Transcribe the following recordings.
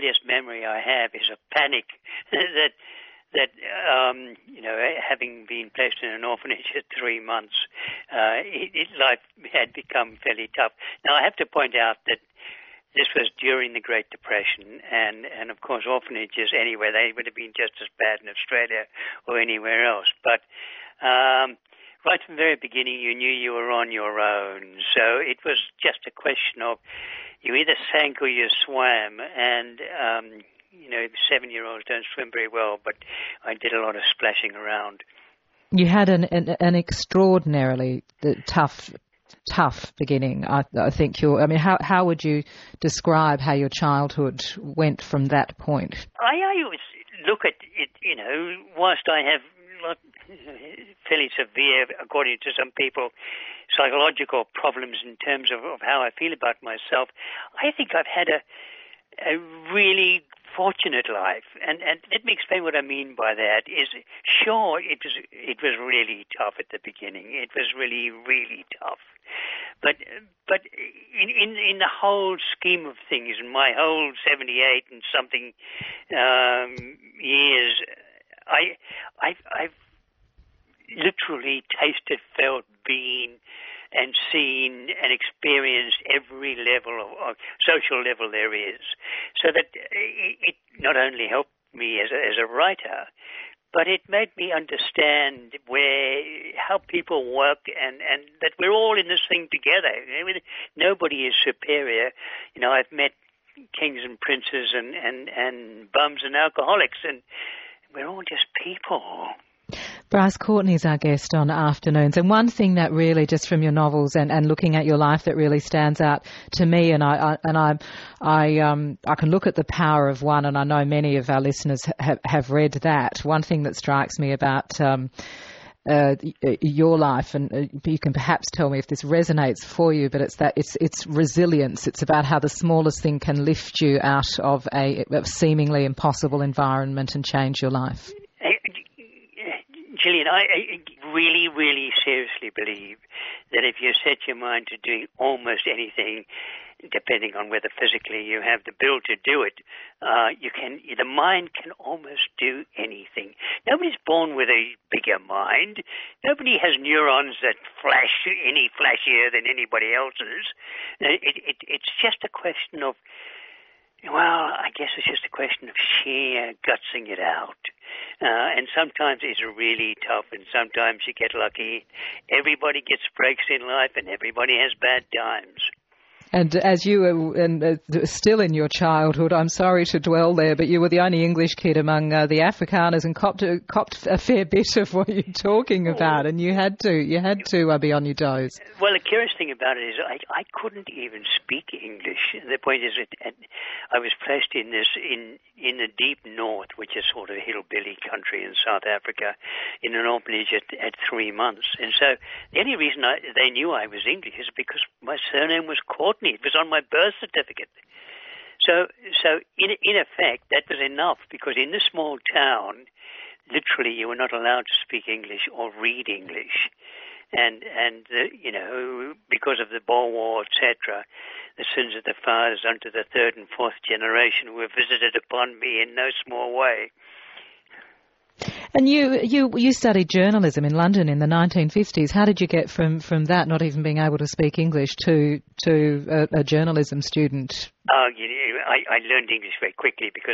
earliest memory I have is a panic that having been placed in an orphanage at 3 months, life had become fairly tough. Now, I have to point out that this was during the Great Depression, and of course orphanages anywhere, they would have been just as bad in Australia or anywhere else. But right from the very beginning, you knew you were on your own. So it was just a question of you either sank or you swam, and 7-year-olds don't swim very well, but I did a lot of splashing around. You had an extraordinarily tough beginning. I think how would you describe how your childhood went from that point? I always look at it, whilst I have fairly severe, according to some people, psychological problems in terms of how I feel about myself, I think I've had a really fortunate life, and let me explain what I mean by that. Is sure it was really tough at the beginning. It was really, really tough, but in the whole scheme of things, in my whole 78 and something years, I've literally tasted, felt, been, and seen and experienced every level of social level there is. So that it not only helped me as a writer, but it made me understand how people work and that we're all in this thing together. Nobody is superior. I've met kings and princes and bums and alcoholics, and we're all just people. Bryce Courtenay's our guest on Afternoons, and one thing that really, just from your novels and looking at your life, that really stands out to me, and I can look at The Power of One, and I know many of our listeners have read that. One thing that strikes me about your life, and you can perhaps tell me if this resonates for you, but it's resilience. It's about how the smallest thing can lift you out of a seemingly impossible environment and change your life. Gillian, I really, really seriously believe that if you set your mind to doing almost anything, depending on whether physically you have the will to do it, the mind can almost do anything. Nobody's born with a bigger mind. Nobody has neurons that flash any flashier than anybody else's. It's just a question of, I guess it's just a question of sheer gutsing it out. And sometimes it's really tough, and sometimes you get lucky. Everybody gets breaks in life, and everybody has bad times. And as you were still in your childhood, I'm sorry to dwell there, but you were the only English kid among the Afrikaners and copped a fair bit of what you're talking about, and you had to be on your toes. Well, the curious thing about it is I couldn't even speak English. The point is that I was placed in the deep north, which is sort of a hillbilly country in South Africa, in an orphanage at 3 months. And so the only reason they knew I was English is because my surname was Courtenay. It was on my birth certificate. So in effect, that was enough, because in this small town, literally you were not allowed to speak English or read English. And because of the Boer War, etc., the sins of the fathers unto the third and fourth generation were visited upon me in no small way. And you studied journalism in London in the 1950s. How did you get from that, not even being able to speak English, to a journalism student? I learned English very quickly, because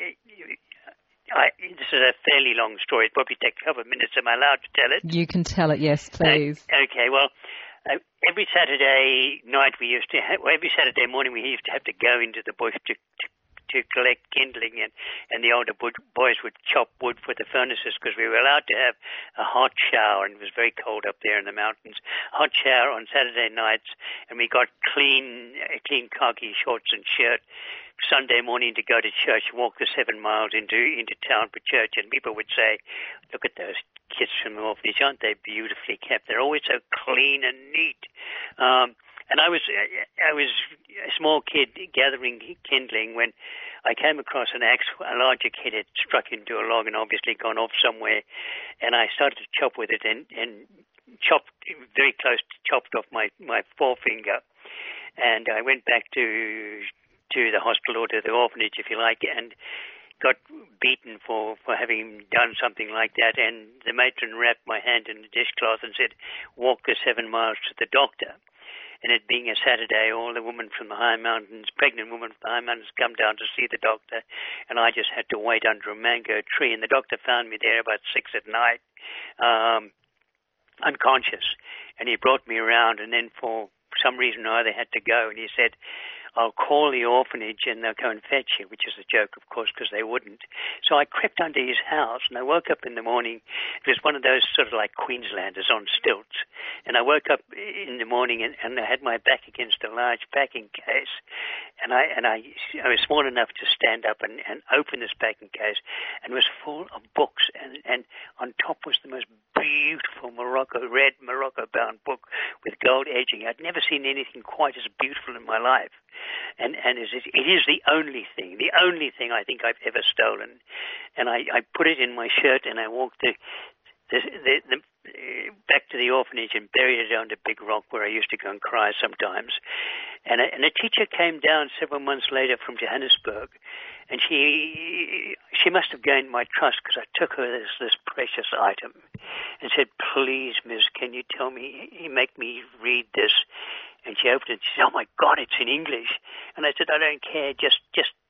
this is a fairly long story. It probably take a couple of minutes. Am I allowed to tell it? You can tell it, yes, please. Okay, well, every Saturday night every Saturday morning we used to have to go into the bush to collect kindling, and the older boys would chop wood for the furnaces, because we were allowed to have a hot shower, and it was very cold up there in the mountains. Hot shower on Saturday nights, and we got clean khaki shorts and shirt Sunday morning to go to church, walk the 7 miles into town for church, and people would say, "Look at those kids from the orphanage, aren't they beautifully kept? They're always so clean and neat." And I was a small kid gathering kindling when I came across an axe. A larger kid had struck into a log and obviously gone off somewhere, and I started to chop with it and chopped off my forefinger. And I went back to to the hospital or to the orphanage, if you like, and got beaten for having done something like that. And the matron wrapped my hand in a dishcloth and said, walk the 7 miles to the doctor. And it being a Saturday, all the women from the high mountains, pregnant women from the high mountains, come down to see the doctor. And I just had to wait under a mango tree. And the doctor found me there about 6 at night, unconscious. And he brought me around, and then for some reason or other had to go. And he said, I'll call the orphanage and they'll go and fetch you, which is a joke, of course, because they wouldn't. So I crept under his house, and I woke up in the morning. It was one of those sort of like Queenslanders on stilts. And I woke up in the morning and I had my back against a large packing case. And I was small enough to stand up and open this packing case, and it was full of books. And on top was the most beautiful red Morocco-bound book with gold edging. I'd never seen anything quite as beautiful in my life. And it is the only thing I think I've ever stolen. And I put it in my shirt, and I walked back to the orphanage and buried it under a big rock where I used to go and cry sometimes. And a teacher came down several months later from Johannesburg, and she must have gained my trust, because I took her this precious item and said, please, miss, can you tell me, make me read this? And she opened it and she said, oh my God, it's in English. And I said, I don't care, just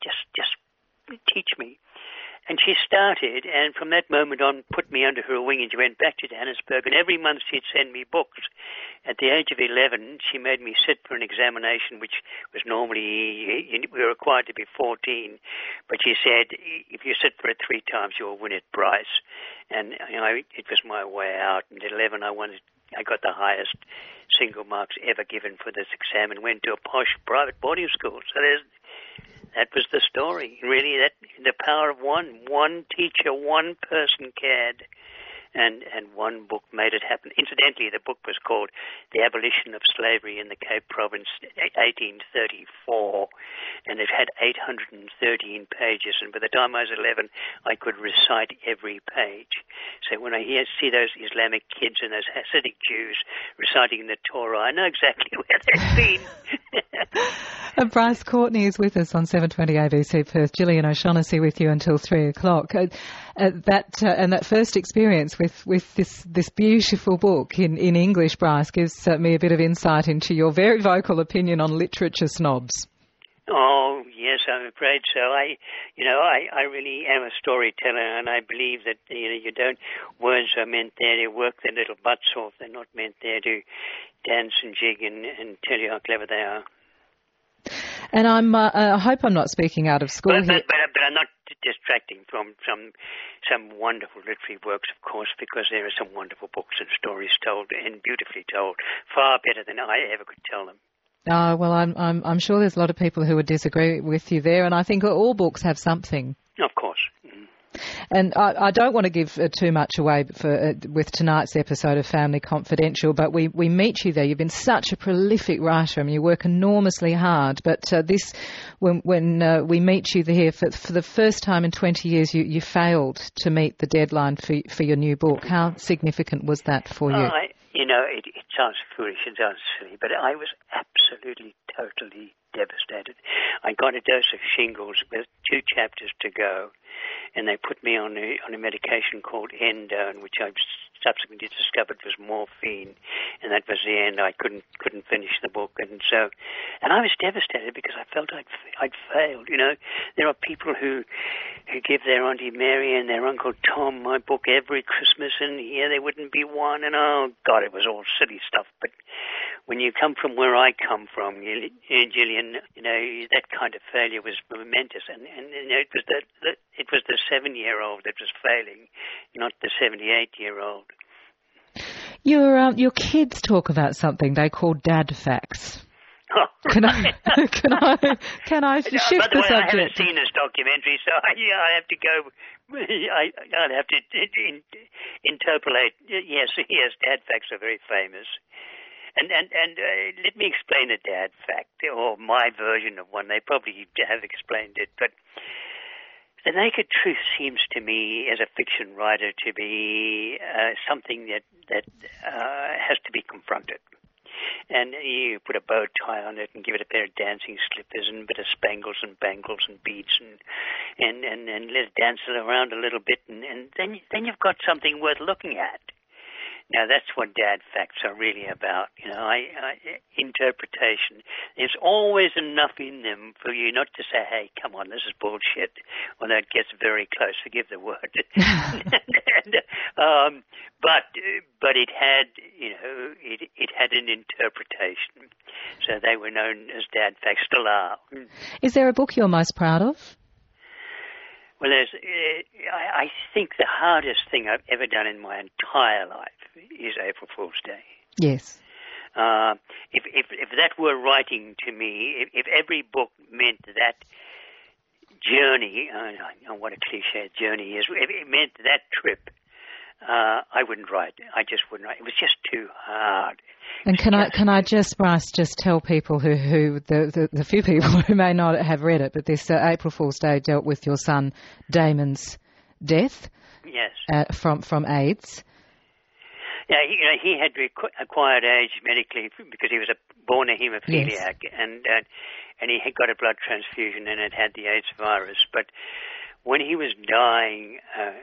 teach me. And she started, and from that moment on, put me under her wing, and she went back to Johannesburg, and every month she'd send me books. At the age of 11, she made me sit for an examination, which was normally, we were required to be 14, but she said, if you sit for it 3 times, you'll win it, Bryce. And it was my way out, and at 11, I got the highest single marks ever given for this exam, and went to a posh private boarding school. So that was the story. Really, the power of one teacher, one person cared, and one book made it happen. Incidentally, the book was called The Abolition of Slavery in the Cape Province, 1834, and it had 813 pages, and by the time I was 11, I could recite every page. So when I see those Islamic kids and those Hasidic Jews reciting the Torah, I know exactly where they've been. Bryce Courtney is with us on 720 ABC Perth. Gillian O'Shaughnessy with you until 3 o'clock. That first experience with this beautiful book in English, Bryce, gives me a bit of insight into your very vocal opinion on literature snobs. Oh, yes, I'm afraid so. I really am a storyteller, and I believe that, words are meant there to work their little butts off. They're not meant there to dance and jig and tell you how clever they are. And I hope I'm not speaking out of school here. But I'm not distracting from some wonderful literary works, of course, because there are some wonderful books and stories told, and beautifully told, far better than I ever could tell them. Well, I'm sure there's a lot of people who would disagree with you there, and I think all books have something. Of course. Mm-hmm. And I don't want to give too much away with tonight's episode of Family Confidential, but we meet you there. You've been such a prolific writer. I mean, you work enormously hard. But when we meet you there for the first time in 20 years, you failed to meet the deadline for your new book. How significant was that for you? It sounds foolish, it sounds silly, but I was absolutely, totally devastated. I got a dose of shingles with 2 chapters to go, and they put me on a medication called Endone, which I subsequently discovered was morphine, and that was the end. I couldn't finish the book, and I was devastated because I felt I'd failed. There are people who give their Auntie Mary and their Uncle Tom my book every Christmas, and here there wouldn't be one, and oh God, it was all silly stuff. But when you come from where I come from, Gillian, that kind of failure was momentous, and it was the 7-year-old that was failing, not the 78-year-old. Your kids talk about something they call dad facts. Oh, can I shift the subject? I haven't seen this documentary, so I have to go. I'll have to interpolate. Yes, dad facts are very famous. And let me explain a dad fact, or my version of one. They probably have explained it, but the naked truth seems to me, as a fiction writer, to be something that has to be confronted. and you put a bow tie on it and give it a pair of dancing slippers and a bit of spangles and bangles and beads and let it dance around a little bit, and then you've got something worth looking at. Now, that's what dad facts are really about. Interpretation. There's always enough in them for you not to say, hey, come on, this is bullshit. Well, that gets very close. Forgive the word. But it had, it had an interpretation. So they were known as dad facts, still are. Is there a book you're most proud of? Well, I think the hardest thing I've ever done in my entire life is April Fool's Day. Yes. If that were writing to me, if every book meant that journey, I know what a cliche journey is, if it meant that trip, I wouldn't write. I just wouldn't write. It was just too hard. And can I just, Bryce, just tell people who the few people who may not have read it, but this April Fool's Day dealt with your son Damon's death. Yes. From AIDS. Yeah, he had acquired AIDS medically because he was born a haemophiliac, yes. and he had got a blood transfusion and had the AIDS virus. But when he was dying,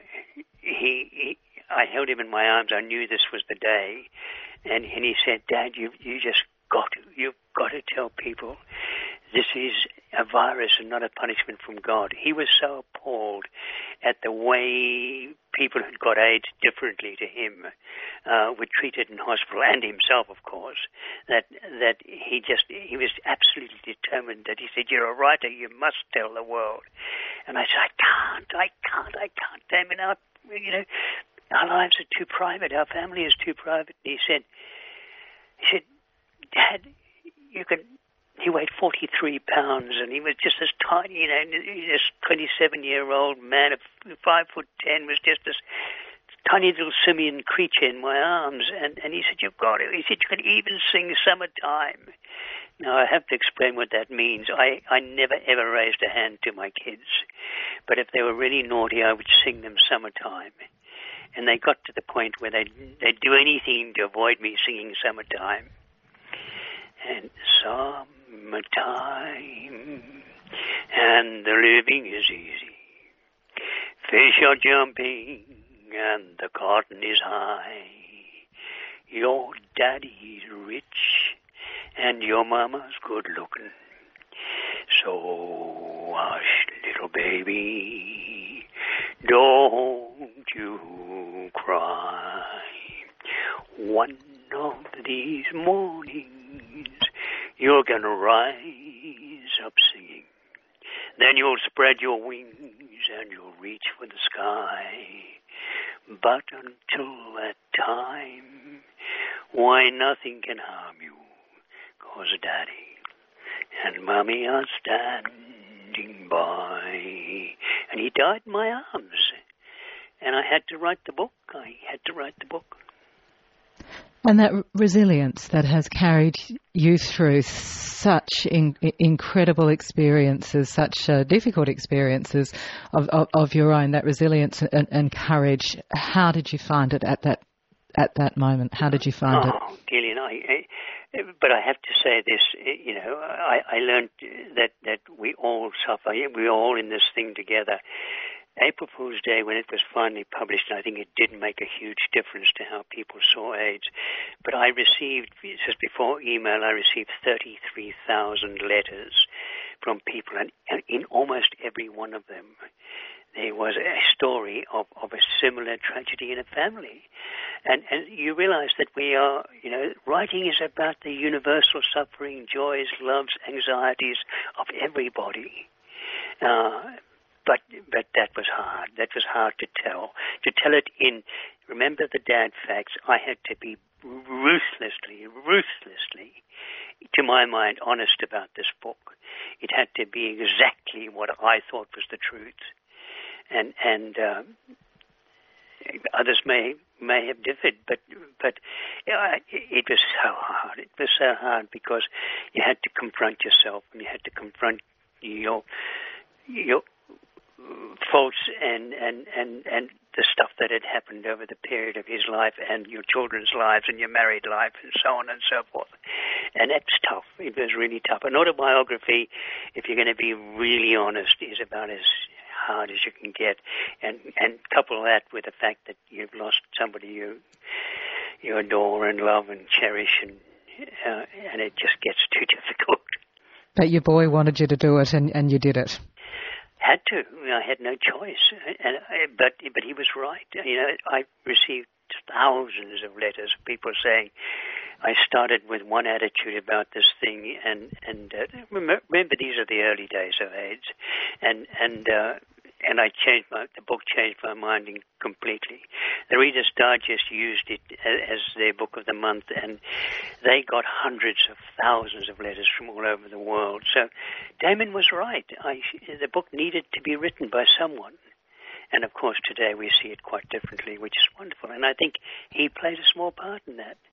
I held him in my arms. I knew this was the day, and he said, "Dad, you've got to tell people this is a virus and not a punishment from God." He was so appalled at the way people who got AIDS differently to him were treated in hospital, and himself, of course, that he was absolutely determined. That he said, "You're a writer, you must tell the world." And I said, I can't, Damon. Our lives are too private. Our family is too private. And he said, "Dad, you can." He weighed 43 pounds, and he was just this tiny, this 27-year-old man of 5'10" was just this tiny little simian creature in my arms. And he said, "You've got it." He said, "You can even sing Summertime." Now, I have to explain what that means. I never, ever raised a hand to my kids. But if they were really naughty, I would sing them Summertime. And they got to the point where they'd do anything to avoid me singing Summertime. And summertime, and the living is easy. Fish are jumping, and the cotton is high. Your daddy's rich, and your mama's good looking. So hush, little baby, don't you cry. One of these mornings, you're gonna rise up singing. Then you'll spread your wings and you'll reach for the sky. But until that time, why, nothing can harm you, 'cause Daddy and Mommy are standing by. And he died in my arms. And I had to write the book. And that resilience that has carried you through such incredible experiences, such difficult experiences of your own, that resilience and courage, how did you find it at that moment? How did you find it? Oh, Gillian, but I have to say this, I learned that we all suffer. We're all in this thing together. April Fool's Day, when it was finally published, I think it did make a huge difference to how people saw AIDS. But I received, just before email, I received 33,000 letters from people, and in almost every one of them, there was a story of a similar tragedy in a family. And you realize that we are, writing is about the universal suffering, joys, loves, anxieties of everybody. But that was hard. That was hard to tell. To tell it in, remember the dad facts, I had to be ruthlessly, to my mind, honest about this book. It had to be exactly what I thought was the truth. And others may have differed, but it was so hard. It was so hard because you had to confront yourself, and you had to confront your faults and the stuff that had happened over the period of his life and your children's lives and your married life and so on and so forth. And that's tough. It was really tough. An autobiography, if you're going to be really honest, is about as hard as you can get. And couple that with the fact that you've lost somebody you adore and love and cherish, and it just gets too difficult. But your boy wanted you to do it, and you did it. Had to. I had no choice. But he was right. I received thousands of letters of people saying, I started with one attitude about this thing, and remember these are the early days of AIDS, and the book changed my mind completely. The Reader's Digest used it as their book of the month, and they got hundreds of thousands of letters from all over the world. So Damon was right. The book needed to be written by someone. And of course today we see it quite differently, which is wonderful. And I think he played a small part in that.